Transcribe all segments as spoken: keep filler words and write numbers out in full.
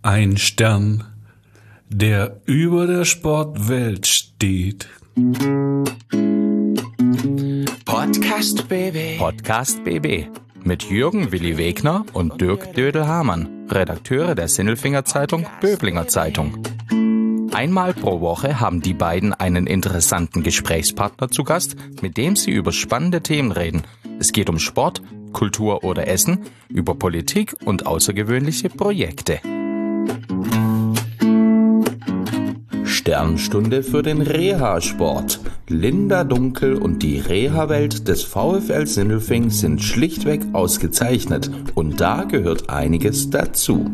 Ein Stern, der über der Sportwelt steht. Podcast B B. Podcast B B. Mit Jürgen Willi Wegner und Dirk Dödel-Hamann, Redakteure der Sinnelfinger Zeitung Böblinger Zeitung. Einmal pro Woche haben die beiden einen interessanten Gesprächspartner zu Gast, mit dem sie über spannende Themen reden. Es geht um Sport, Kultur oder Essen, über Politik und außergewöhnliche Projekte. Sternstunde für den Reha-Sport. Linda Dunkel und die Reha-Welt des VfL Sindelfing sind schlichtweg ausgezeichnet. Und da gehört einiges dazu.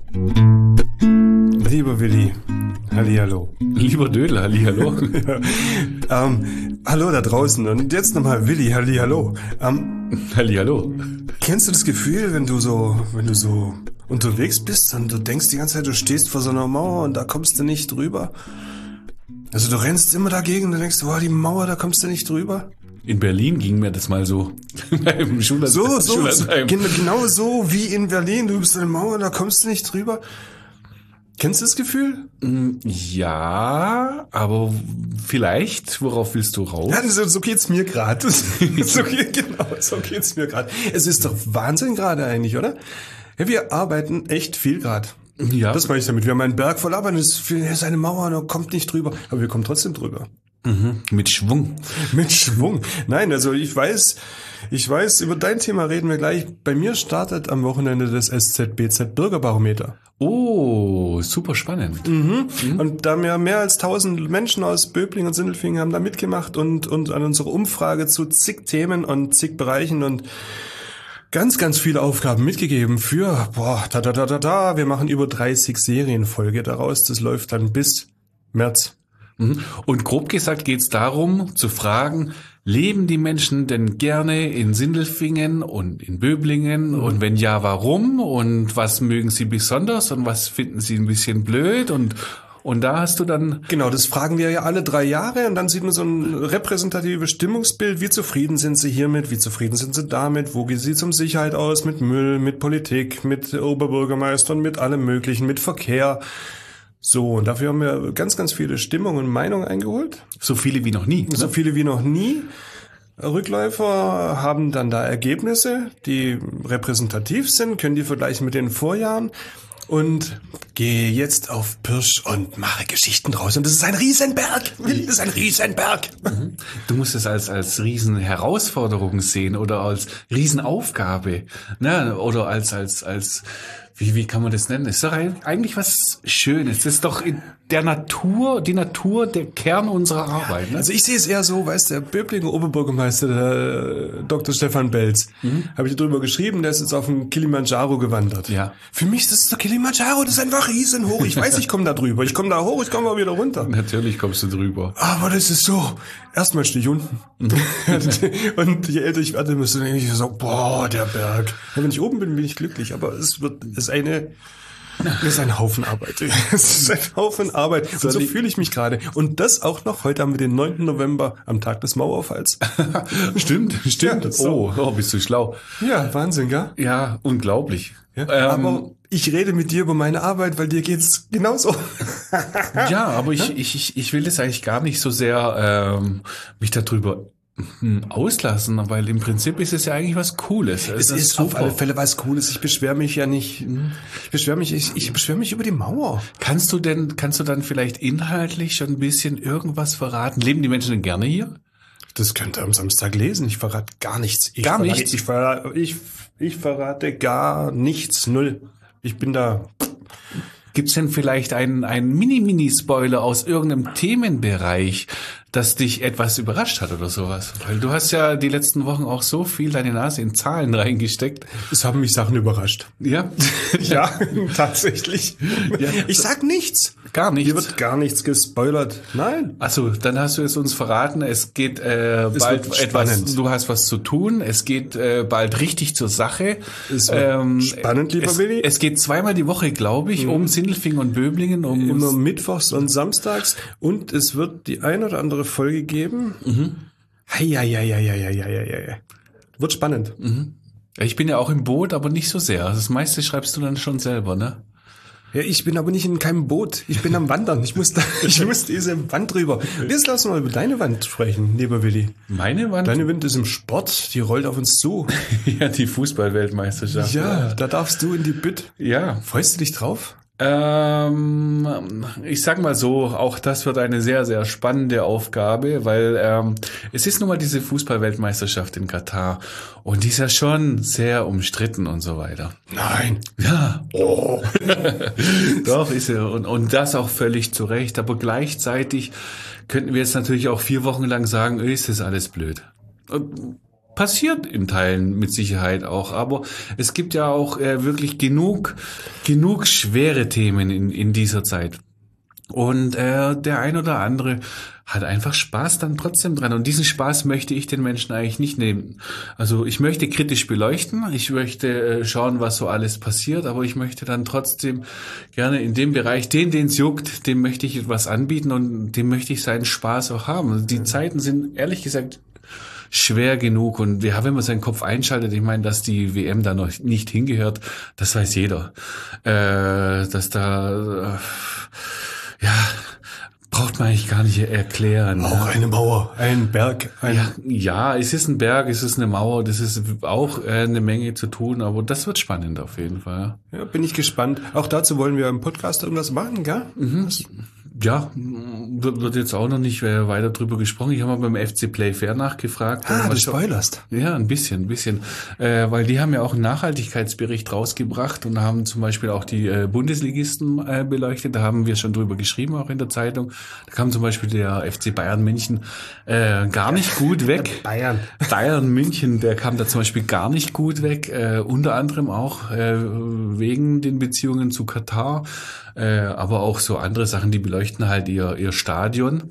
Lieber Willi, hallihallo. Lieber Dödel, hallihallo. ja. ähm, hallo da draußen und jetzt nochmal Willi, hallihallo. Ähm, hallihallo. Kennst du das Gefühl, wenn du so, wenn du so unterwegs bist und du denkst die ganze Zeit, du stehst vor so einer Mauer und da kommst du nicht drüber? Also du rennst immer dagegen und denkst, wow, die Mauer, da kommst du nicht drüber. In Berlin ging mir das mal so. Im Schulland- so, so, so Schullandheim. genau so wie in Berlin, du bist eine Mauer, da kommst du nicht drüber. Kennst du das Gefühl? Ja, aber vielleicht, worauf willst du raus? Ja, das, so geht's mir gerade. so geht, genau, so geht's mir gerade. Es ist doch Wahnsinn gerade eigentlich, oder? Ja, wir arbeiten echt viel gerade. Ja. Das meine ich damit. Wir haben einen Berg voll Arbeit, es ist eine Mauer, da kommt nicht drüber. Aber wir kommen trotzdem drüber. Mhm. Mit Schwung. Mit Schwung. Nein, also ich weiß, ich weiß, über dein Thema reden wir gleich. Bei mir startet am Wochenende das S Z B Z Bürgerbarometer. Oh, super spannend. Mhm. Mhm. Und da mehr, mehr als tausend Menschen aus Böblingen und Sindelfingen haben da mitgemacht und, und an unserer Umfrage zu zig Themen und zig Bereichen und ganz, ganz viele Aufgaben mitgegeben für, boah, da, da, da, da, da, wir machen über dreißig Serienfolge daraus. Das läuft dann bis März. Und grob gesagt geht es darum, zu fragen, leben die Menschen denn gerne in Sindelfingen und in Böblingen? Mhm. Und wenn ja, warum? Und was mögen sie besonders? Und was finden sie ein bisschen blöd? Und Und da hast du dann... Genau, das fragen wir ja alle drei Jahre und dann sieht man so ein repräsentatives Stimmungsbild. Wie zufrieden sind sie hiermit? Wie zufrieden sind sie damit? Wo sieht es um Sicherheit aus? Mit Müll, mit Politik, mit Oberbürgermeistern, mit allem Möglichen, mit Verkehr. So, und dafür haben wir ganz, ganz viele Stimmungen und Meinungen eingeholt. So viele wie noch nie. Ne? So viele wie noch nie. Rückläufer haben dann da Ergebnisse, die repräsentativ sind, können die vergleichen mit den Vorjahren. Und gehe jetzt auf Pirsch und mache Geschichten draus. Und das ist ein Riesenberg. Das ist ein Riesenberg. Du musst es als, als Riesenherausforderung sehen oder als Riesenaufgabe, ne? Oder als, als, als, wie, wie kann man das nennen? Ist doch eigentlich was Schönes. Das ist doch in der Natur, die Natur, der Kern unserer Arbeit. Ne? Also ich sehe es eher so, weißt du, der Böblinger Oberbürgermeister, der Doktor Stefan Belz, mhm. habe ich drüber geschrieben, der ist jetzt auf den Kilimanjaro gewandert. Ja. Für mich ist das der Kilimanjaro, das ist einfach riesenhoch. Ich weiß, ich komme da drüber. Ich komme da hoch, ich komme mal wieder runter. Natürlich kommst du drüber. Aber das ist so, erstmal stehe ich unten. Mhm. Und je älter ich werde, müsste ich so, boah, der Berg. Und wenn ich oben bin, bin ich glücklich. Aber es wird, es ist eine... Das ist ein Haufen Arbeit. Das ist ein Haufen Arbeit. Und so fühle ich mich gerade. Und das auch noch. Heute haben wir den neunten November, am Tag des Mauerfalls. Stimmt, stimmt. Ja, so. Oh, oh, bist du schlau. Ja, Wahnsinn, gell? Ja, unglaublich. Ja, ähm, aber ich rede mit dir über meine Arbeit, weil dir geht's genauso. Ja, aber ich, ich, ich will das eigentlich gar nicht so sehr ähm, mich darüber auslassen, weil im Prinzip ist es ja eigentlich was Cooles. Es, es ist super. Auf alle Fälle was Cooles. Ich beschwere mich ja nicht. Ich beschwere mich, ich, ich beschwere mich über die Mauer. Kannst du denn, kannst du dann vielleicht inhaltlich schon ein bisschen irgendwas verraten? Leben die Menschen denn gerne hier? Das könnt ihr am Samstag lesen. Ich verrate gar nichts. Ich gar verrate, nichts? Ich verrate, ich, ich verrate gar nichts. Null. Ich bin da. Gibt's denn vielleicht einen, einen Mini-Mini-Spoiler aus irgendeinem Themenbereich, das dich etwas überrascht hat oder sowas? Weil du hast ja die letzten Wochen auch so viel deine Nase in Zahlen reingesteckt. Es haben mich Sachen überrascht. Ja? Ja, tatsächlich. Ja. Ich sag nichts. Gar nichts? Hier wird gar nichts gespoilert. Nein. Also, dann hast du es uns verraten. Es geht äh, es bald wird etwas, spannend. du hast was zu tun. Es geht äh, bald richtig zur Sache. Es wird ähm, spannend, lieber es, Willi. Es geht zweimal die Woche, glaube ich, mhm. um Sindelfingen und Böblingen. Um Immer mittwochs und samstags. Und es wird die ein oder andere Folge geben. Mhm. Hei, hei, hei, hei, hei, hei, hei. Wird spannend. Mhm. Ich bin ja auch im Boot, aber nicht so sehr. Also das meiste schreibst du dann schon selber, ne? Ja, ich bin aber nicht in keinem Boot. Ich bin am Wandern. Ich muss da, ich muss diese Wand drüber. Jetzt lass uns mal über deine Wand sprechen, lieber Willi. Meine Wand? Deine Wand ist im Sport. Die rollt auf uns zu. Ja, die Fußball-Weltmeisterschaft. Ja, da darfst du in die Bütt. Ja. Freust du dich drauf? Ähm, ich sag mal so, auch das wird eine sehr, sehr spannende Aufgabe, weil ähm, es ist nun mal diese Fußball-Weltmeisterschaft in Katar und die ist ja schon sehr umstritten und so weiter. Nein. Ja. Oh. Doch, ist sie. Und, und das auch völlig zu Recht. Aber gleichzeitig könnten wir jetzt natürlich auch vier Wochen lang sagen, öh, ist das alles blöd. Und passiert in Teilen mit Sicherheit auch, aber es gibt ja auch äh, wirklich genug, genug schwere Themen in, in dieser Zeit. Und äh, der ein oder andere hat einfach Spaß dann trotzdem dran. Und diesen Spaß möchte ich den Menschen eigentlich nicht nehmen. Also ich möchte kritisch beleuchten, ich möchte äh, schauen, was so alles passiert, aber ich möchte dann trotzdem gerne in dem Bereich, den, den es juckt, dem möchte ich etwas anbieten und dem möchte ich seinen Spaß auch haben. Also die Zeiten sind ehrlich gesagt schwer genug und ja, wenn man seinen Kopf einschaltet, ich meine, dass die W M da noch nicht hingehört, das weiß jeder. Äh, dass da, äh, ja, braucht man eigentlich gar nicht erklären. Auch eine Mauer, ein Berg. Ein ja, ja, es ist ein Berg, es ist eine Mauer, das ist auch äh, eine Menge zu tun, aber das wird spannend auf jeden Fall. Ja, bin ich gespannt. Auch dazu wollen wir im Podcast irgendwas machen, gell? Mhm. Ja, wird, wird jetzt auch noch nicht äh, weiter drüber gesprochen. Ich habe mal beim F C Play Fair nachgefragt. Ah, du spoilerst. Ja, ein bisschen, ein bisschen. Äh, weil die haben ja auch einen Nachhaltigkeitsbericht rausgebracht und haben zum Beispiel auch die äh, Bundesligisten äh, beleuchtet. Da haben wir schon drüber geschrieben, auch in der Zeitung. Da kam zum Beispiel der F C Bayern München äh, gar nicht gut weg. Bayern. Bayern München, der kam da zum Beispiel gar nicht gut weg. Äh, unter anderem auch äh, wegen den Beziehungen zu Katar. Äh, aber auch so andere Sachen, die beleuchten halt ihr, ihr Stadion.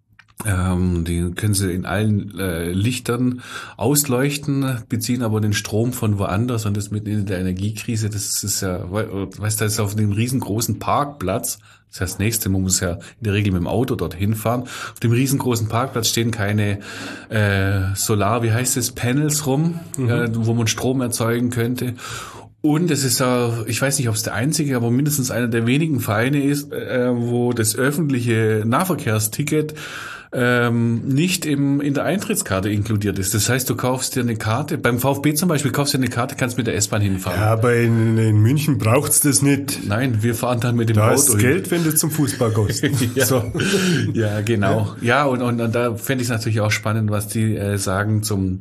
Ähm, die können sie in allen äh, Lichtern ausleuchten, beziehen aber den Strom von woanders und das mitten in der Energiekrise, das ist ja, weißt du, das ist auf dem riesengroßen Parkplatz. Das heißt, das nächste, man muss ja in der Regel mit dem Auto dorthin fahren. Auf dem riesengroßen Parkplatz stehen keine äh, Solar, wie heißt es, Panels rum, mhm. äh, wo man Strom erzeugen könnte. Und es ist ja, ich weiß nicht, ob es der einzige, aber mindestens einer der wenigen Vereine ist, äh, wo das öffentliche Nahverkehrsticket ähm, nicht im in der Eintrittskarte inkludiert ist. Das heißt, du kaufst dir eine Karte, beim VfB zum Beispiel, kaufst dir eine Karte, kannst mit der S-Bahn hinfahren. Ja, aber in, in München braucht's das nicht. Nein, wir fahren dann mit dem da Auto ist Geld, wenn du zum Fußball gehst. ja. So. Ja, genau. Ja, und, und, und da fände ich es natürlich auch spannend, was die äh, sagen zum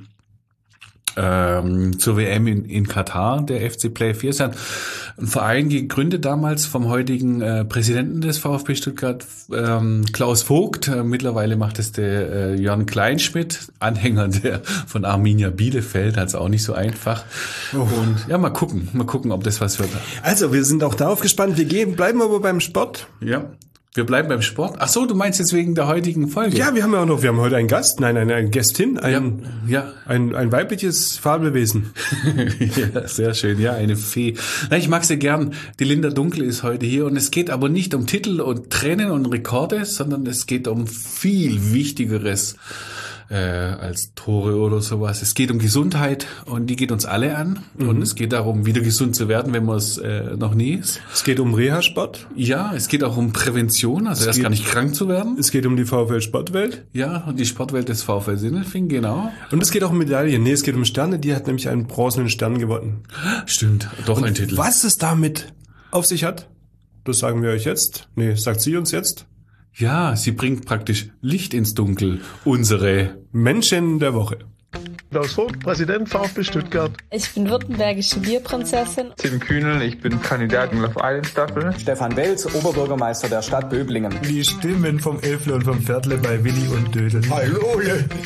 Ähm, zur W M in, in Katar, der F C Play Fair ist ja ein Verein gegründet damals vom heutigen äh, Präsidenten des VfB Stuttgart, ähm, Klaus Vogt. Äh, mittlerweile macht es der äh, Jörn Kleinschmidt, Anhänger der von Arminia Bielefeld, hat es auch nicht so einfach. Oh. Und ja, mal gucken, mal gucken, ob das was wird. Also, wir sind auch darauf gespannt. Wir gehen, bleiben aber beim Sport. Ja. Wir bleiben beim Sport. Ach so, du meinst jetzt wegen der heutigen Folge? Ja, wir haben ja auch noch, wir haben heute einen Gast, nein, eine, eine Gästin, ein, ja, ja. ein, ein weibliches Fabelwesen. Ja, sehr schön, ja, eine Fee. Na, ich mag sie gern. Die Linda Dunkel ist heute hier und es geht aber nicht um Titel und Tränen und Rekorde, sondern es geht um viel Wichtigeres äh, als Tore oder sowas. Es geht um Gesundheit und die geht uns alle an. Mhm. Und es geht darum, wieder gesund zu werden, wenn man es äh, noch nie ist. Es geht um Reha-Sport. Ja, es geht auch um Prävention, also erst gar nicht krank zu werden. Es geht um die VfL-Sportwelt. Ja, und die Sportwelt des VfL Sindelfingen, genau. Und es geht auch um Medaillen. Nee, es geht um Sterne. Die hat nämlich einen bronzenen Stern gewonnen. Stimmt, doch und ein Titel. Was es damit auf sich hat, das sagen wir euch jetzt. Nee, sagt sie uns jetzt. Ja, sie bringt praktisch Licht ins Dunkel, unsere Menschen der Woche. Klaus Vogt, Präsident VfB Stuttgart. Ich bin württembergische Bierprinzessin. Tim Kühnel, ich bin Kandidat in Love Island Staffel. Stefan Welz, Oberbürgermeister der Stadt Böblingen. Die Stimmen vom Elfle und vom Viertle bei Willi und Dödel. Hallo!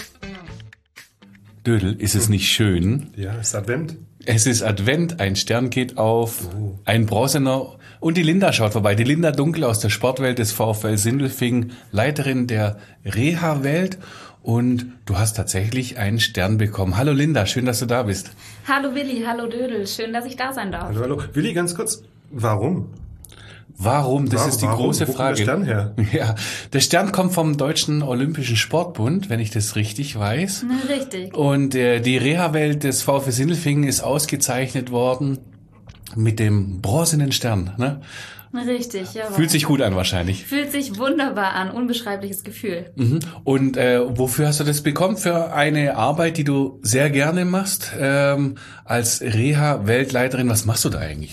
Dödel, ist es nicht schön? Ja, es ist Advent. Es ist Advent, ein Stern geht auf, oh. ein bronzener und die Linda schaut vorbei. Die Linda Dunkel aus der Sportwelt des VfL Sindelfingen, Leiterin der Reha-Welt. Und du hast tatsächlich einen Stern bekommen. Hallo Linda, schön, dass du da bist. Hallo Willi, hallo Dödel, schön, dass ich da sein darf. Hallo, hallo. Willi, ganz kurz, warum? Warum? Das warum, ist die warum? große Wo Frage. kommt der Stern her? Ja, der Stern kommt vom Deutschen Olympischen Sportbund, wenn ich das richtig weiß. Na, richtig. Und äh, die Reha-Welt des VfL Sindelfingen ist ausgezeichnet worden mit dem bronzenen Stern. Ne? Richtig, ja. Fühlt sich gut an wahrscheinlich. Fühlt sich wunderbar an, unbeschreibliches Gefühl. Mhm. Und äh, wofür hast du das bekommen? Für eine Arbeit, die du sehr gerne machst, ähm, als Reha-Weltleiterin. Was machst du da eigentlich?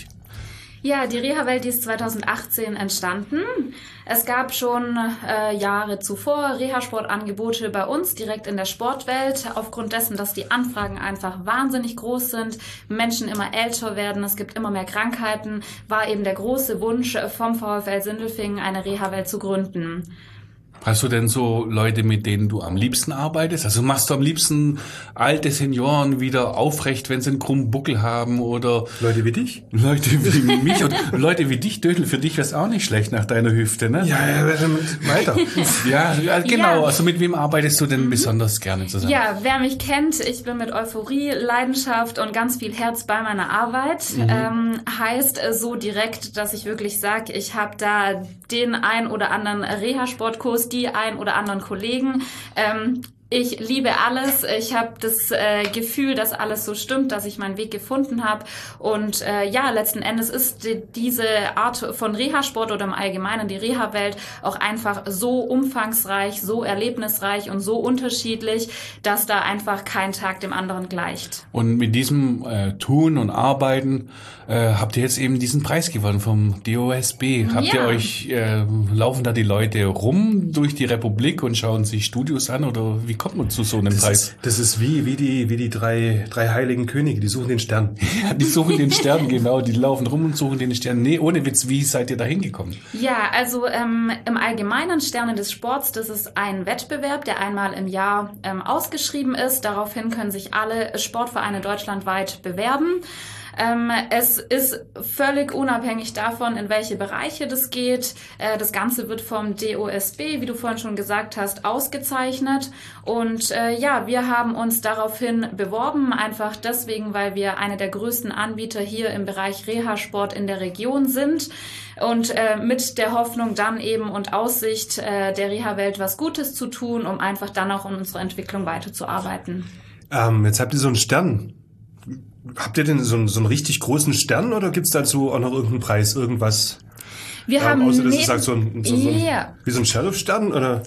Ja, die Reha-Welt, die ist zweitausendachtzehn entstanden. Es gab schon äh, Jahre zuvor Reha-Sportangebote bei uns direkt in der Sportwelt. Aufgrund dessen, dass die Anfragen einfach wahnsinnig groß sind, Menschen immer älter werden, es gibt immer mehr Krankheiten, war eben der große Wunsch vom VfL Sindelfingen, eine Reha-Welt zu gründen. Hast du denn so Leute, mit denen du am liebsten arbeitest? Also machst du am liebsten alte Senioren wieder aufrecht, wenn sie einen krummen Buckel haben oder... Leute wie dich? Leute wie mich und Leute wie dich, Dödel, für dich wäre es auch nicht schlecht nach deiner Hüfte, ne? Ja, ja, weiter. ja, ja, genau. Ja. Also mit wem arbeitest du denn mhm. besonders gerne zusammen? Ja, wer mich kennt, ich bin mit Euphorie, Leidenschaft und ganz viel Herz bei meiner Arbeit. Mhm. Ähm, heißt so direkt, dass ich wirklich sage, ich habe da den ein oder anderen Reha-Sportkurs, die ein oder anderen Kollegen. Ähm, Ich liebe alles. Ich habe das äh, Gefühl, dass alles so stimmt, dass ich meinen Weg gefunden habe. Und äh, ja, letzten Endes ist die, diese Art von Reha-Sport oder im Allgemeinen die Reha-Welt auch einfach so umfangreich, so erlebnisreich und so unterschiedlich, dass da einfach kein Tag dem anderen gleicht. Und mit diesem äh, Tun und Arbeiten äh, habt ihr jetzt eben diesen Preis gewonnen vom D O S B. Habt Ja. ihr euch, äh, laufen da die Leute rum durch die Republik und schauen sich Studios an oder wie kommt man zu so einem Das Preis? ist, das ist wie, wie die, wie die drei, drei heiligen Könige, die suchen den Stern. Ja, die suchen den Stern, genau. Die laufen rum und suchen den Stern. Nee, ohne Witz, wie seid ihr da hingekommen? Ja, also ähm, im Allgemeinen Sterne des Sports, das ist ein Wettbewerb, der einmal im Jahr ähm, ausgeschrieben ist. Daraufhin können sich alle Sportvereine deutschlandweit bewerben. Ähm, es ist völlig unabhängig davon, in welche Bereiche das geht. Äh, das Ganze wird vom D O S B, wie du vorhin schon gesagt hast, ausgezeichnet. Und äh, ja, wir haben uns daraufhin beworben, einfach deswegen, weil wir eine der größten Anbieter hier im Bereich Reha-Sport in der Region sind. Und äh, mit der Hoffnung dann eben und Aussicht, äh, der Reha-Welt was Gutes zu tun, um einfach dann auch in unserer Entwicklung weiterzuarbeiten. Ähm, jetzt habt ihr so einen Stern. Habt ihr denn so einen, so einen richtig großen Stern oder gibt's dazu auch noch irgendeinen Preis, irgendwas? Wir ähm, haben außer dass neben, es sagt so ein, so, so ein yeah. wie so ein Sheriff-Stern oder?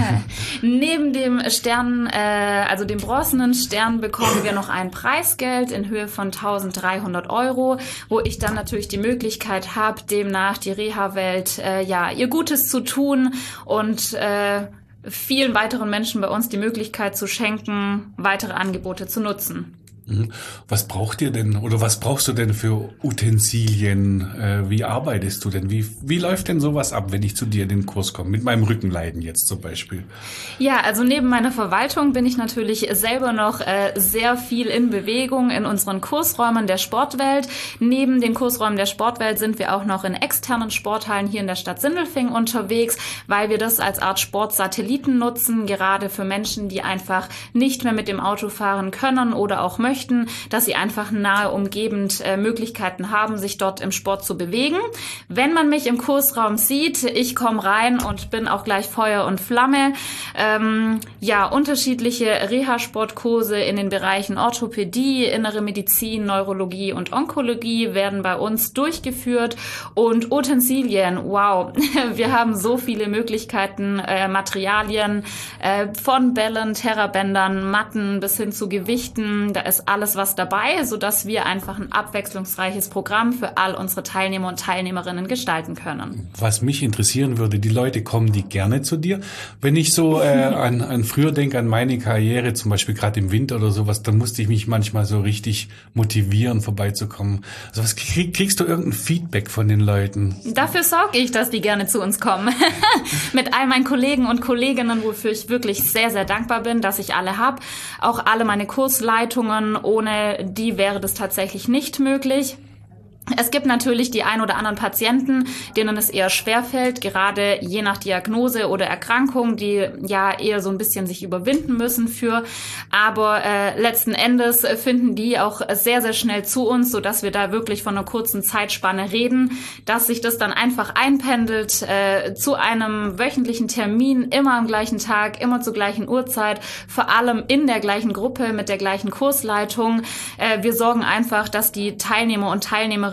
Neben dem Stern, äh, also dem bronzenen Stern, bekommen wir noch ein Preisgeld in Höhe von eintausenddreihundert Euro, wo ich dann natürlich die Möglichkeit habe, demnach die Reha-Welt äh, ja ihr Gutes zu tun und äh, vielen weiteren Menschen bei uns die Möglichkeit zu schenken, weitere Angebote zu nutzen. Was braucht ihr denn oder was brauchst du denn für Utensilien? Äh, wie arbeitest du denn? Wie, wie läuft denn sowas ab, wenn ich zu dir in den Kurs komme? Mit meinem Rückenleiden jetzt zum Beispiel. Ja, also neben meiner Verwaltung bin ich natürlich selber noch äh, sehr viel in Bewegung in unseren Kursräumen der Sportwelt. Neben den Kursräumen der Sportwelt sind wir auch noch in externen Sporthallen hier in der Stadt Sindelfingen unterwegs, weil wir das als Art Sportsatelliten nutzen, gerade für Menschen, die einfach nicht mehr mit dem Auto fahren können oder auch möchten. Möchten, dass sie einfach nahe umgebend äh, Möglichkeiten haben, sich dort im Sport zu bewegen. Wenn man mich im Kursraum sieht, ich komme rein und bin auch gleich Feuer und Flamme. Ähm, ja, unterschiedliche Reha-Sportkurse in den Bereichen Orthopädie, Innere Medizin, Neurologie und Onkologie werden bei uns durchgeführt und Utensilien, wow, wir haben so viele Möglichkeiten, äh, Materialien äh, von Bällen, Terrabändern, Matten bis hin zu Gewichten, da ist alles was dabei, sodass wir einfach ein abwechslungsreiches Programm für all unsere Teilnehmer und Teilnehmerinnen gestalten können. Was mich interessieren würde, die Leute, kommen die gerne zu dir? Wenn ich so äh, an, an früher denke, an meine Karriere, zum Beispiel gerade im Winter oder sowas, da musste ich mich manchmal so richtig motivieren, vorbeizukommen. Also was krieg, kriegst du irgendein Feedback von den Leuten? Dafür sorge ich, dass die gerne zu uns kommen. Mit all meinen Kollegen und Kolleginnen, wofür ich wirklich sehr, sehr dankbar bin, dass ich alle habe. Auch alle meine Kursleitungen. Ohne die wäre das tatsächlich nicht möglich. Es gibt natürlich die ein oder anderen Patienten, denen es eher schwerfällt, gerade je nach Diagnose oder Erkrankung, die ja eher so ein bisschen sich überwinden müssen für. Aber äh, letzten Endes finden die auch sehr, sehr schnell zu uns, sodass wir da wirklich von einer kurzen Zeitspanne reden, dass sich das dann einfach einpendelt äh, zu einem wöchentlichen Termin, immer am gleichen Tag, immer zur gleichen Uhrzeit, vor allem in der gleichen Gruppe mit der gleichen Kursleitung. Äh, wir sorgen einfach, dass die Teilnehmer und Teilnehmerinnen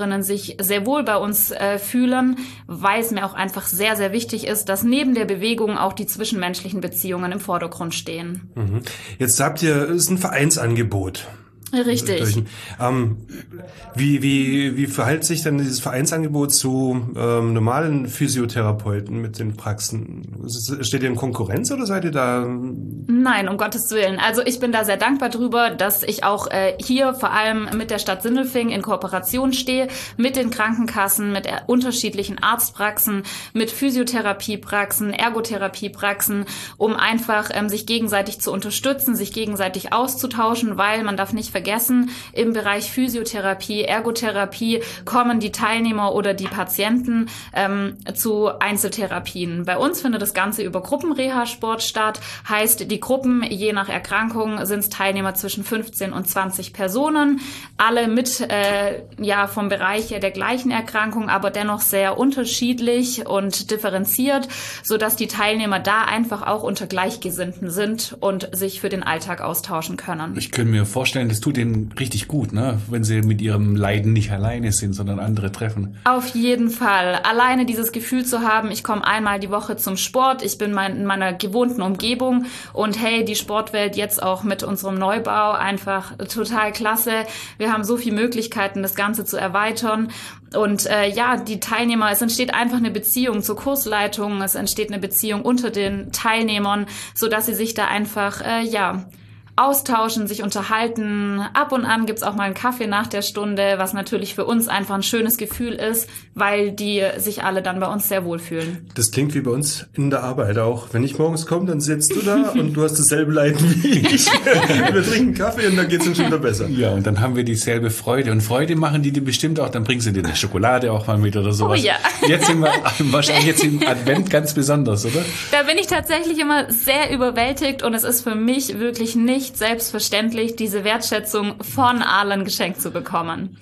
Teilnehmerinnen sich sehr wohl bei uns äh, fühlen, weil es mir auch einfach sehr, sehr wichtig ist, dass neben der Bewegung auch die zwischenmenschlichen Beziehungen im Vordergrund stehen. Mhm. Jetzt habt ihr, es ist ein Vereinsangebot. Richtig. Ähm, wie, wie, wie verhält sich denn dieses Vereinsangebot zu ähm, normalen Physiotherapeuten mit den Praxen? Steht ihr in Konkurrenz oder seid ihr da? Nein, um Gottes Willen. Also ich bin da sehr dankbar drüber, dass ich auch äh, hier vor allem mit der Stadt Sindelfingen in Kooperation stehe, mit den Krankenkassen, mit äh, unterschiedlichen Arztpraxen, mit Physiotherapiepraxen, Ergotherapiepraxen, um einfach ähm, sich gegenseitig zu unterstützen, sich gegenseitig auszutauschen, weil man darf nicht vergessen, vergessen, im Bereich Physiotherapie, Ergotherapie kommen die Teilnehmer oder die Patienten ähm, zu Einzeltherapien. Bei uns findet das Ganze über Gruppenreha-Sport statt, heißt die Gruppen, je nach Erkrankung, sind es Teilnehmer zwischen fünfzehn und zwanzig Personen, alle mit äh, ja vom Bereich der gleichen Erkrankung, aber dennoch sehr unterschiedlich und differenziert, sodass die Teilnehmer da einfach auch unter Gleichgesinnten sind und sich für den Alltag austauschen können. Ich könnte mir vorstellen, das tut denen richtig gut, ne? Wenn sie mit ihrem Leiden nicht alleine sind, sondern andere treffen. Auf jeden Fall. Alleine dieses Gefühl zu haben, ich komme einmal die Woche zum Sport, ich bin mein, in meiner gewohnten Umgebung und hey, die Sportwelt jetzt auch mit unserem Neubau einfach total klasse. Wir haben so viele Möglichkeiten, das Ganze zu erweitern. Und äh, ja, die Teilnehmer, es entsteht einfach eine Beziehung zur Kursleitung, es entsteht eine Beziehung unter den Teilnehmern, sodass sie sich da einfach, äh, ja... austauschen, sich unterhalten. Ab und an gibt's auch mal einen Kaffee nach der Stunde, was natürlich für uns einfach ein schönes Gefühl ist, weil die sich alle dann bei uns sehr wohlfühlen. Das klingt wie bei uns in der Arbeit auch. Wenn ich morgens komme, dann sitzt du da und du hast dasselbe Leiden wie ich. Wir trinken Kaffee und dann geht's uns schon wieder besser. Ja, und dann haben wir dieselbe Freude. Und Freude machen die dir bestimmt auch, dann bringst du dir eine Schokolade auch mal mit oder sowas. Oh ja. Jetzt sind wir wahrscheinlich jetzt im Advent ganz besonders, oder? Da bin ich tatsächlich immer sehr überwältigt und es ist für mich wirklich nicht selbstverständlich, diese Wertschätzung von allen geschenkt zu bekommen.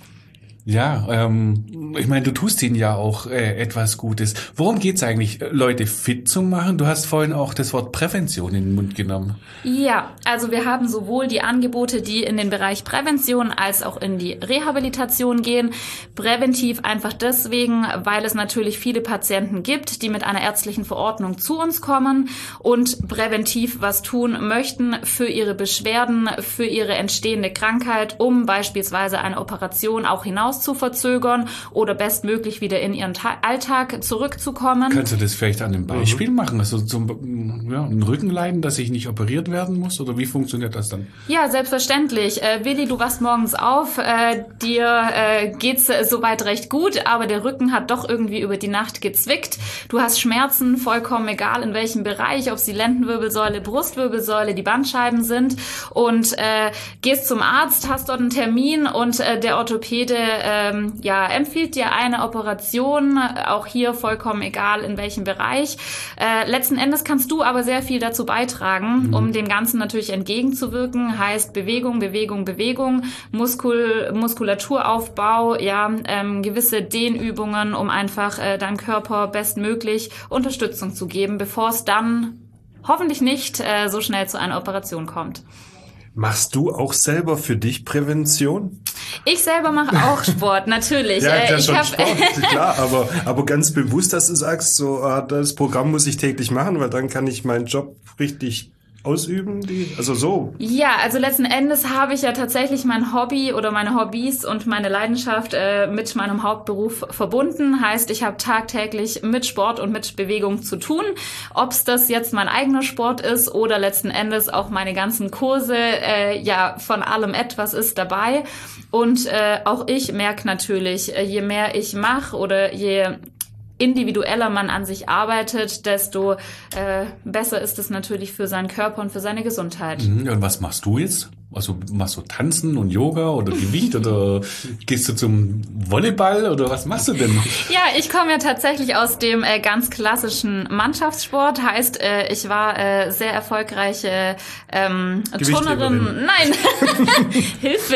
Ja, ähm, ich meine, du tust ihnen ja auch äh, etwas Gutes. Worum geht's eigentlich, Leute fit zu machen? Du hast vorhin auch das Wort Prävention in den Mund genommen. Ja, also wir haben sowohl die Angebote, die in den Bereich Prävention als auch in die Rehabilitation gehen. Präventiv einfach deswegen, weil es natürlich viele Patienten gibt, die mit einer ärztlichen Verordnung zu uns kommen und präventiv was tun möchten für ihre Beschwerden, für ihre entstehende Krankheit, um beispielsweise eine Operation auch hinaus zu verzögern oder bestmöglich wieder in ihren Ta- Alltag zurückzukommen. Kannst du das vielleicht an einem Beispiel mhm. machen? Also zum ja, ein Rückenleiden, dass ich nicht operiert werden muss? Oder wie funktioniert das dann? Ja, selbstverständlich. Äh, Willi, du wachst morgens auf, äh, dir äh, geht's äh, soweit recht gut, aber der Rücken hat doch irgendwie über die Nacht gezwickt. Du hast Schmerzen, vollkommen egal in welchem Bereich, ob es die Lendenwirbelsäule, Brustwirbelsäule, die Bandscheiben sind und äh, gehst zum Arzt, hast dort einen Termin und äh, der Orthopäde ähm, ja, empfiehlt dir eine Operation, auch hier vollkommen egal in welchem Bereich. Äh, letzten Endes kannst du aber sehr viel dazu beitragen, mhm. um dem Ganzen natürlich entgegenzuwirken. Heißt Bewegung, Bewegung, Bewegung, Muskul, Muskulaturaufbau, ja, ähm, gewisse Dehnübungen, um einfach äh, deinem Körper bestmöglich Unterstützung zu geben, bevor es dann hoffentlich nicht äh, so schnell zu einer Operation kommt. Machst du auch selber für dich Prävention? Ich selber mache auch Sport, natürlich. Ja, ja ich schon hab Sport, klar, aber, aber ganz bewusst, dass du sagst, so, ah, das Programm muss ich täglich machen, weil dann kann ich meinen Job richtig ausüben, die, also so. Ja, also letzten Endes habe ich ja tatsächlich mein Hobby oder meine Hobbys und meine Leidenschaft äh, mit meinem Hauptberuf verbunden. Heißt, ich habe tagtäglich mit Sport und mit Bewegung zu tun. Ob es das jetzt mein eigener Sport ist oder letzten Endes auch meine ganzen Kurse, äh, ja, von allem etwas ist dabei. Und äh, auch ich merke natürlich, äh, je mehr ich mache oder je individueller man an sich arbeitet, desto äh, besser ist es natürlich für seinen Körper und für seine Gesundheit. Mhm, und was machst du jetzt? Also machst du Tanzen und Yoga oder Gewicht oder gehst du zum Volleyball oder was machst du denn? Ja, ich komme ja tatsächlich aus dem äh, ganz klassischen Mannschaftssport. Heißt, äh, ich war äh, sehr erfolgreiche ähm, Turnerin. Nein, Hilfe.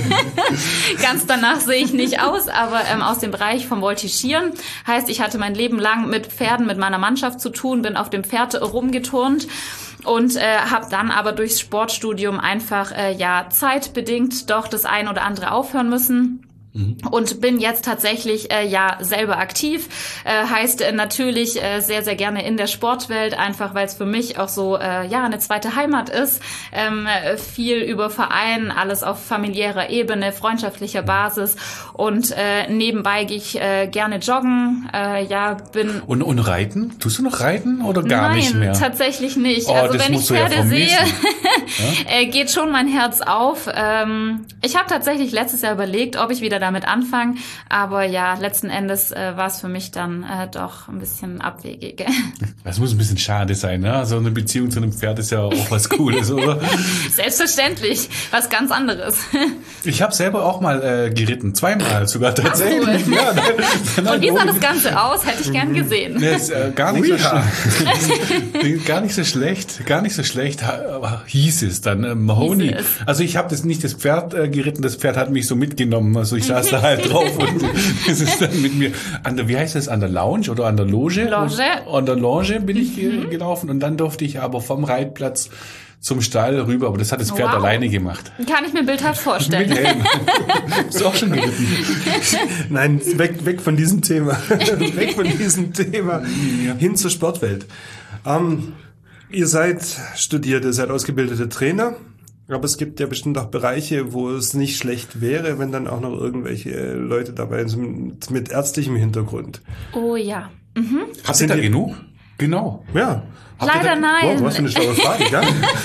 Ganz danach sehe ich nicht aus, aber ähm, aus dem Bereich vom Voltigieren. Heißt, ich hatte mein Leben lang mit Pferden, mit meiner Mannschaft zu tun, bin auf dem Pferd rumgeturnt. Und äh, habe dann aber durchs Sportstudium einfach äh, ja zeitbedingt doch das ein oder andere aufhören müssen. Mhm. Und bin jetzt tatsächlich äh, ja selber aktiv, äh, heißt äh, natürlich äh, sehr, sehr gerne in der Sportwelt, einfach weil es für mich auch so äh, ja eine zweite Heimat ist. Ähm, viel über Verein, alles auf familiärer Ebene, freundschaftlicher Basis und äh, nebenbei gehe ich äh, gerne joggen. Äh, ja, bin und, und reiten? Tust du noch reiten oder gar Nein, nicht mehr? Nein, tatsächlich nicht. Oh, also wenn ich Pferde ja sehe, ja? äh, geht schon mein Herz auf. Ähm, ich habe tatsächlich letztes Jahr überlegt, ob ich wieder damit anfange, aber ja, letzten Endes äh, war es für mich dann äh, doch ein bisschen abwegig. Das muss ein bisschen schade sein, ne? So eine Beziehung zu einem Pferd ist ja auch was Cooles, oder? Selbstverständlich, was ganz anderes. Ich habe selber auch mal äh, geritten, zweimal sogar tatsächlich. Cool. Ja, nein, nein, und wie sah das Ganze aus? Hätte ich gern gesehen. Nee, ist, äh, gar nicht oh, so ja. schlecht. Gar nicht so schlecht, gar nicht so schlecht hieß es dann. Äh, Mahoney. Also ich habe das nicht das Pferd äh, geritten, das Pferd hat mich so mitgenommen. Also ich saß da halt drauf und es ist dann mit mir an der, wie heißt das, an der Lounge oder an der Loge? Loge. An der Loge bin ich mhm. gelaufen und dann durfte ich aber vom Reitplatz zum Stall rüber, aber das hat das Pferd wow. alleine gemacht. Kann ich mir bildhaft vorstellen. Mit Helm. Bist du auch schon geritten? Nein, weg, weg von diesem Thema. Weg von diesem Thema. Ja. Hin zur Sportwelt. Ähm, ihr seid studiert, ihr seid ausgebildete Trainer, aber es gibt ja bestimmt auch Bereiche, wo es nicht schlecht wäre, wenn dann auch noch irgendwelche Leute dabei sind mit ärztlichem Hintergrund. Oh ja. Mhm. Habt ihr da genug? Genau. Ja. Leider da, nein. Wow, du hast eine schlaue Frage, ja?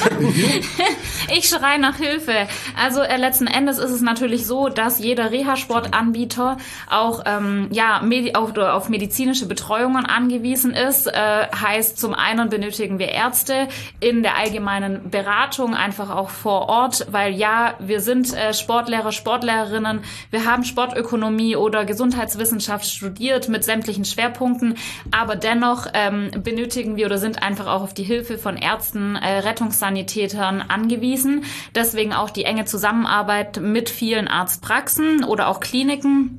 Ich schreie nach Hilfe. Also äh, letzten Endes ist es natürlich so, dass jeder Reha-Sportanbieter auch ähm, ja medi- auf, auf medizinische Betreuungen angewiesen ist. Äh, heißt, zum einen benötigen wir Ärzte in der allgemeinen Beratung, einfach auch vor Ort, weil ja, wir sind äh, Sportlehrer, Sportlehrerinnen, wir haben Sportökonomie oder Gesundheitswissenschaft studiert mit sämtlichen Schwerpunkten, aber dennoch ähm, benötigen wir oder sind einfach auch auf die Hilfe von Ärzten, äh, Rettungssanitätern angewiesen. Deswegen auch die enge Zusammenarbeit mit vielen Arztpraxen oder auch Kliniken.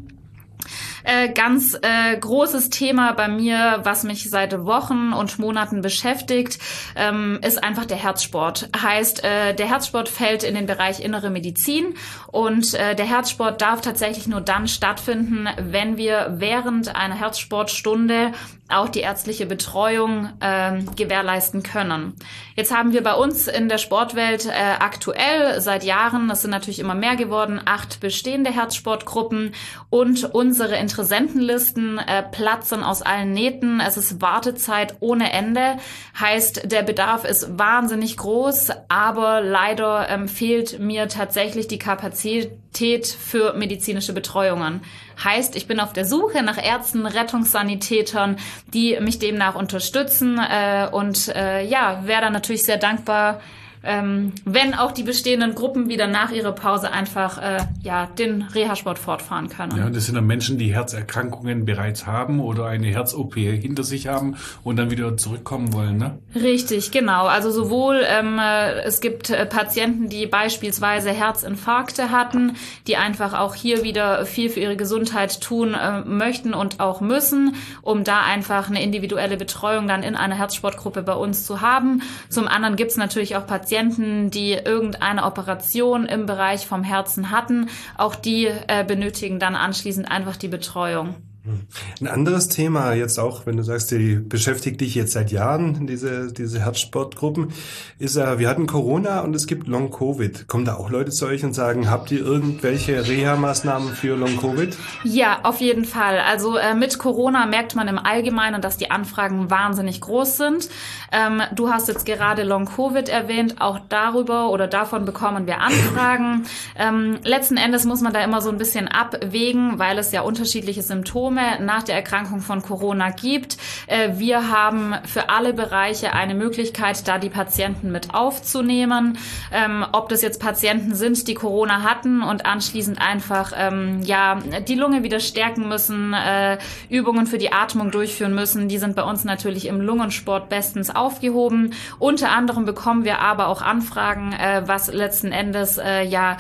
Äh, ganz äh, großes Thema bei mir, was mich seit Wochen und Monaten beschäftigt, ähm, ist einfach der Herzsport. Heißt, äh, der Herzsport fällt in den Bereich innere Medizin und äh, der Herzsport darf tatsächlich nur dann stattfinden, wenn wir während einer Herzsportstunde auch die ärztliche Betreuung ähm, gewährleisten können. Jetzt haben wir bei uns in der Sportwelt äh, aktuell seit Jahren, das sind natürlich immer mehr geworden, acht bestehende Herzsportgruppen und unsere Interessentenlisten äh, platzen aus allen Nähten. Es ist Wartezeit ohne Ende, heißt, der Bedarf ist wahnsinnig groß, aber leider ähm, fehlt mir tatsächlich die Kapazität für medizinische Betreuungen. Heißt, ich bin auf der Suche nach Ärzten, Rettungssanitätern, die mich demnach unterstützen äh, und äh, ja, wäre dann natürlich sehr dankbar, ähm, wenn auch die bestehenden Gruppen wieder nach ihrer Pause einfach äh, ja den Reha-Sport fortfahren können. Ja, das sind dann Menschen, die Herzerkrankungen bereits haben oder eine Herz-O P hinter sich haben und dann wieder zurückkommen wollen, ne? Richtig, genau. Also sowohl ähm, es gibt äh, Patienten, die beispielsweise Herzinfarkte hatten, die einfach auch hier wieder viel für ihre Gesundheit tun äh, möchten und auch müssen, um da einfach eine individuelle Betreuung dann in einer Herzsportgruppe bei uns zu haben. Zum anderen gibt es natürlich auch Patienten, die irgendeine Operation im Bereich vom Herzen hatten. Auch die äh, benötigen dann anschließend einfach die Betreuung. Ein anderes Thema jetzt auch, wenn du sagst, die beschäftigt dich jetzt seit Jahren, diese, diese Herzsportgruppen, ist ja, wir hatten Corona und es gibt Long-Covid. Kommen da auch Leute zu euch und sagen, habt ihr irgendwelche Reha-Maßnahmen für Long-Covid? Ja, auf jeden Fall. Also äh, mit Corona merkt man im Allgemeinen, dass die Anfragen wahnsinnig groß sind. Ähm, du hast jetzt gerade Long-Covid erwähnt, auch darüber oder davon bekommen wir Anfragen. ähm, letzten Endes muss man da immer so ein bisschen abwägen, weil es ja unterschiedliche Symptome nach der Erkrankung von Corona gibt. Wir haben für alle Bereiche eine Möglichkeit, da die Patienten mit aufzunehmen. Ob das jetzt Patienten sind, die Corona hatten und anschließend einfach ja die Lunge wieder stärken müssen, Übungen für die Atmung durchführen müssen, die sind bei uns natürlich im Lungensport bestens aufgehoben. Unter anderem bekommen wir aber auch Anfragen, was letzten Endes ja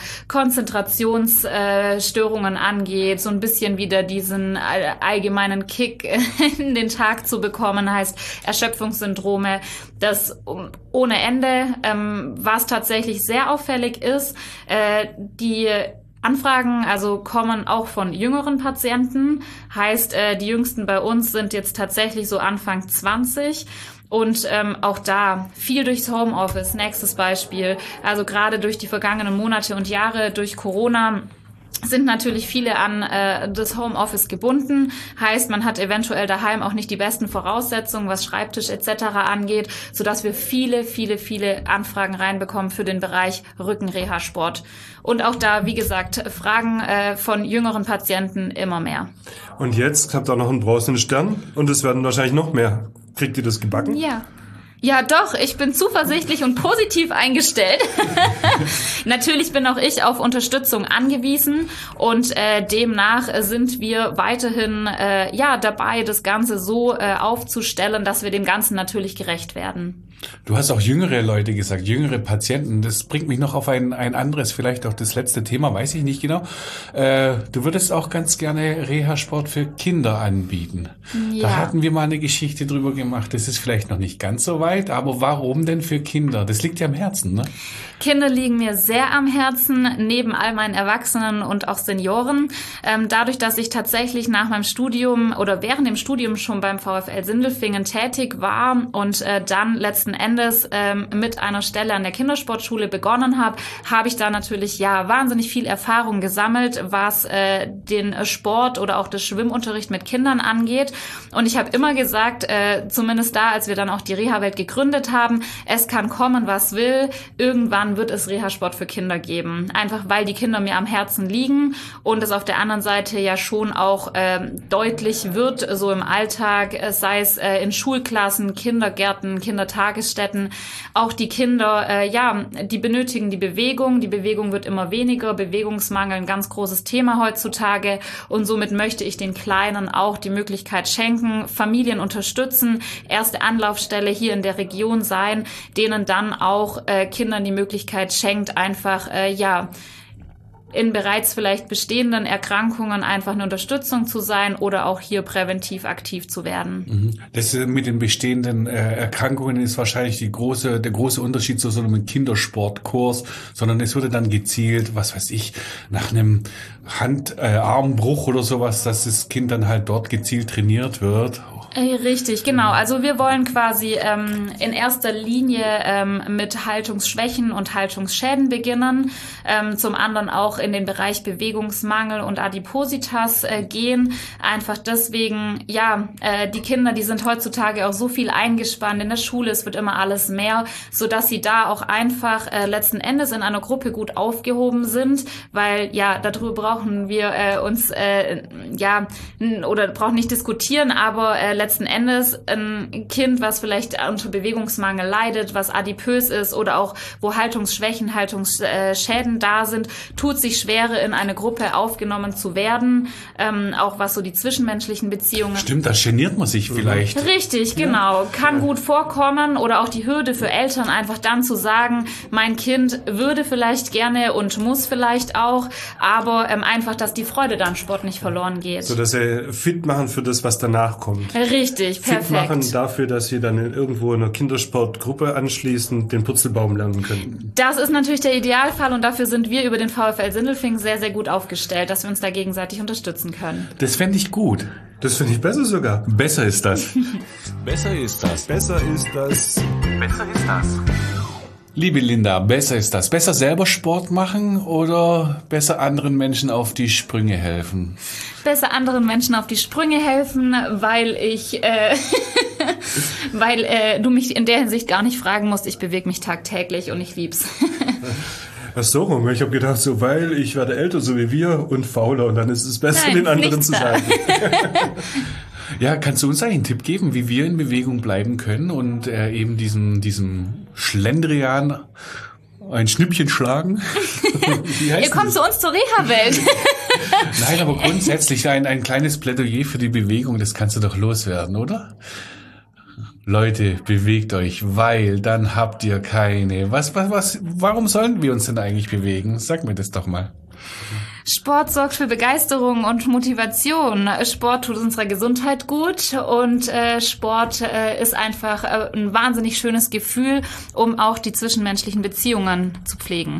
Konzentrationsstörungen angeht, so ein bisschen wieder diesen allgemeinen Kick in den Tag zu bekommen, heißt Erschöpfungssyndrome, das ohne Ende, ähm, was tatsächlich sehr auffällig ist, äh, die Anfragen also kommen auch von jüngeren Patienten. Heißt, äh, die jüngsten bei uns sind jetzt tatsächlich so Anfang zwanzig. Und ähm, auch da viel durchs Homeoffice. Nächstes Beispiel. Also gerade durch die vergangenen Monate und Jahre durch Corona sind natürlich viele an äh, das Homeoffice gebunden. Heißt, man hat eventuell daheim auch nicht die besten Voraussetzungen, was Schreibtisch et cetera angeht, sodass wir viele, viele, viele Anfragen reinbekommen für den Bereich Rückenreha-Sport. Und auch da, wie gesagt, Fragen äh, von jüngeren Patienten immer mehr. Und jetzt habt ihr noch einen bronzenen Stern und es werden wahrscheinlich noch mehr. Kriegt ihr das gebacken? Ja. Ja, doch, ich bin zuversichtlich und positiv eingestellt. Natürlich bin auch ich auf Unterstützung angewiesen und äh, demnach sind wir weiterhin äh, ja dabei, das Ganze so äh, aufzustellen, dass wir dem Ganzen natürlich gerecht werden. Du hast auch jüngere Leute gesagt, jüngere Patienten. Das bringt mich noch auf ein, ein anderes, vielleicht auch das letzte Thema, weiß ich nicht genau. Äh, du würdest auch ganz gerne Reha-Sport für Kinder anbieten. Ja. Da hatten wir mal eine Geschichte drüber gemacht. Das ist vielleicht noch nicht ganz so weit, aber warum denn für Kinder? Das liegt ja am Herzen, ne? Kinder liegen mir sehr am Herzen, neben all meinen Erwachsenen und auch Senioren. Ähm, dadurch, dass ich tatsächlich nach meinem Studium oder während dem Studium schon beim VfL Sindelfingen tätig war und äh, dann letzten Endes ähm, mit einer Stelle an der Kindersportschule begonnen habe, habe ich da natürlich ja wahnsinnig viel Erfahrung gesammelt, was äh, den Sport oder auch das Schwimmunterricht mit Kindern angeht. Und ich habe immer gesagt, äh, zumindest da, als wir dann auch die Reha-Welt gegründet haben, es kann kommen, was will. Irgendwann wird es Reha-Sport für Kinder geben. Einfach weil die Kinder mir am Herzen liegen und es auf der anderen Seite ja schon auch ähm, deutlich wird, so im Alltag, sei es äh, in Schulklassen, Kindergärten, Kindertagesstätten, auch die Kinder, äh, ja, die benötigen die Bewegung. Die Bewegung wird immer weniger. Bewegungsmangel, ein ganz großes Thema heutzutage. Und somit möchte ich den Kleinen auch die Möglichkeit schenken, Familien unterstützen, erste Anlaufstelle hier in der Region sein, denen dann auch äh, Kindern die Möglichkeit schenkt, einfach, äh, ja, in bereits vielleicht bestehenden Erkrankungen einfach eine Unterstützung zu sein oder auch hier präventiv aktiv zu werden. Das mit den bestehenden äh, Erkrankungen ist wahrscheinlich die große, der große Unterschied zu so einem Kindersportkurs, sondern es wurde dann gezielt, was weiß ich, nach einem Hand-Armbruch äh, oder sowas, dass das Kind dann halt dort gezielt trainiert wird. Richtig, genau. Also wir wollen quasi ähm, in erster Linie ähm, mit Haltungsschwächen und Haltungsschäden beginnen, ähm, zum anderen auch in den Bereich Bewegungsmangel und Adipositas äh, gehen. Einfach deswegen, ja, äh, die Kinder, die sind heutzutage auch so viel eingespannt in der Schule, es wird immer alles mehr, so dass sie da auch einfach äh, letzten Endes in einer Gruppe gut aufgehoben sind, weil ja, darüber brauchen wir äh, uns äh, ja oder brauchen nicht diskutieren, aber äh, letzten Endes ein Kind, was vielleicht unter Bewegungsmangel leidet, was adipös ist oder auch wo Haltungsschwächen, Haltungsschäden da sind, tut sich schwerer, in eine Gruppe aufgenommen zu werden, ähm, auch was so die zwischenmenschlichen Beziehungen. Stimmt, da geniert man sich vielleicht. Richtig, genau. Kann gut vorkommen oder auch die Hürde für Eltern, einfach dann zu sagen, mein Kind würde vielleicht gerne und muss vielleicht auch, aber ähm, einfach, dass die Freude dann Sport nicht verloren geht. So, dass sie fit machen für das, was danach kommt. Richtig, perfekt. Fit machen dafür, dass sie dann in irgendwo in einer Kindersportgruppe anschließend den Purzelbaum lernen können. Das ist natürlich der Idealfall und dafür sind wir über den VfL Sindelfingen sehr, sehr gut aufgestellt, dass wir uns da gegenseitig unterstützen können. Das fände ich gut. Das finde ich besser sogar. Besser ist das. Besser ist das. Besser ist das. Besser ist das. Liebe Linda, besser ist das. Besser selber Sport machen oder besser anderen Menschen auf die Sprünge helfen? Besser anderen Menschen auf die Sprünge helfen, weil ich, äh, weil äh, du mich in der Hinsicht gar nicht fragen musst. Ich bewege mich tagtäglich und ich lieb's. Ach so rum. Ich habe gedacht, so weil ich werde älter, so wie wir, und fauler und dann ist es besser, Nein, den anderen zu sagen. Ja, kannst du uns eigentlich einen Tipp geben, wie wir in Bewegung bleiben können und äh, eben diesem, diesem Schlendrian ein Schnippchen schlagen? Ihr kommt das? Zu uns zur Reha-Welt. Nein, aber grundsätzlich ein, ein kleines Plädoyer für die Bewegung, das kannst du doch loswerden, oder? Leute, bewegt euch, weil dann habt ihr keine. Was, was, was, warum sollen wir uns denn eigentlich bewegen? Sag mir das doch mal. Sport sorgt für Begeisterung und Motivation. Sport tut unserer Gesundheit gut und äh, Sport äh, ist einfach äh, ein wahnsinnig schönes Gefühl, um auch die zwischenmenschlichen Beziehungen zu pflegen.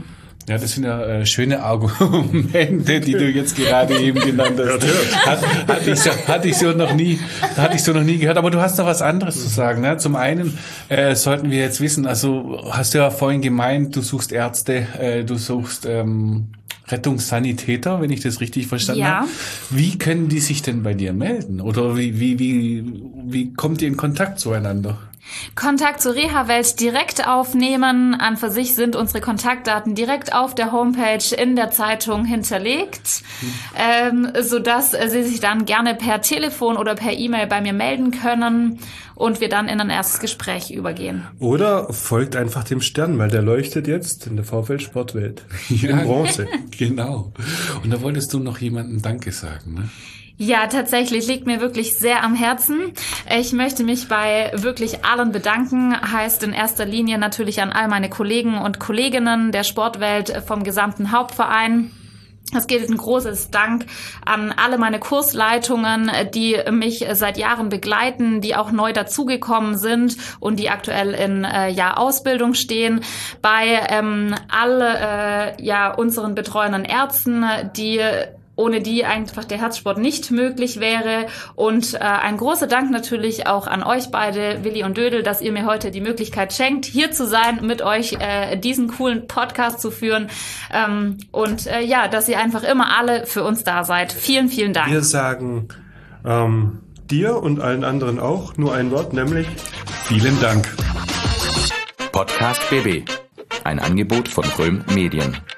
Ja, das sind ja äh, schöne Argumente, die du jetzt gerade eben genannt hast. Hat, hatte ich so, hatte ich so noch nie, hatte ich so noch nie gehört. Aber du hast noch was anderes zu sagen. Ne? Zum einen äh, sollten wir jetzt wissen, also hast du ja vorhin gemeint, du suchst Ärzte, äh, du suchst ähm, Rettungssanitäter, wenn ich das richtig verstanden ja. habe. Wie können die sich denn bei dir melden? Oder wie, wie, wie, wie kommt ihr in Kontakt zueinander? Kontakt zur Reha-Welt direkt aufnehmen. An für sich sind unsere Kontaktdaten direkt auf der Homepage in der Zeitung hinterlegt, mhm. ähm, sodass Sie sich dann gerne per Telefon oder per E-Mail bei mir melden können und wir dann in ein erstes Gespräch übergehen. Oder folgt einfach dem Stern, weil der leuchtet jetzt in der VfL Sportwelt. Ja, in Bronze. Genau. Und da wolltest du noch jemandem Danke sagen, ne? Ja, tatsächlich liegt mir wirklich sehr am Herzen. Ich möchte mich bei wirklich allen bedanken. Heißt in erster Linie natürlich an all meine Kollegen und Kolleginnen der Sportwelt vom gesamten Hauptverein. Es geht ein großes Dank an alle meine Kursleitungen, die mich seit Jahren begleiten, die auch neu dazugekommen sind und die aktuell in äh, ja, Ausbildung stehen. Bei ähm, all äh, ja, unseren betreuenden Ärzten, die ohne die einfach der Herzsport nicht möglich wäre. Und äh, ein großer Dank natürlich auch an euch beide, Willi und Dödel, dass ihr mir heute die Möglichkeit schenkt, hier zu sein, mit euch äh, diesen coolen Podcast zu führen. Ähm, und äh, ja, dass ihr einfach immer alle für uns da seid. Vielen, vielen Dank. Wir sagen ähm, dir und allen anderen auch nur ein Wort, nämlich vielen Dank. Podcast B B. Ein Angebot von Röhm Medien.